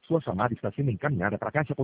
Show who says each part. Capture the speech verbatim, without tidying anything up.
Speaker 1: Sua chamada está sendo encaminhada para a caixa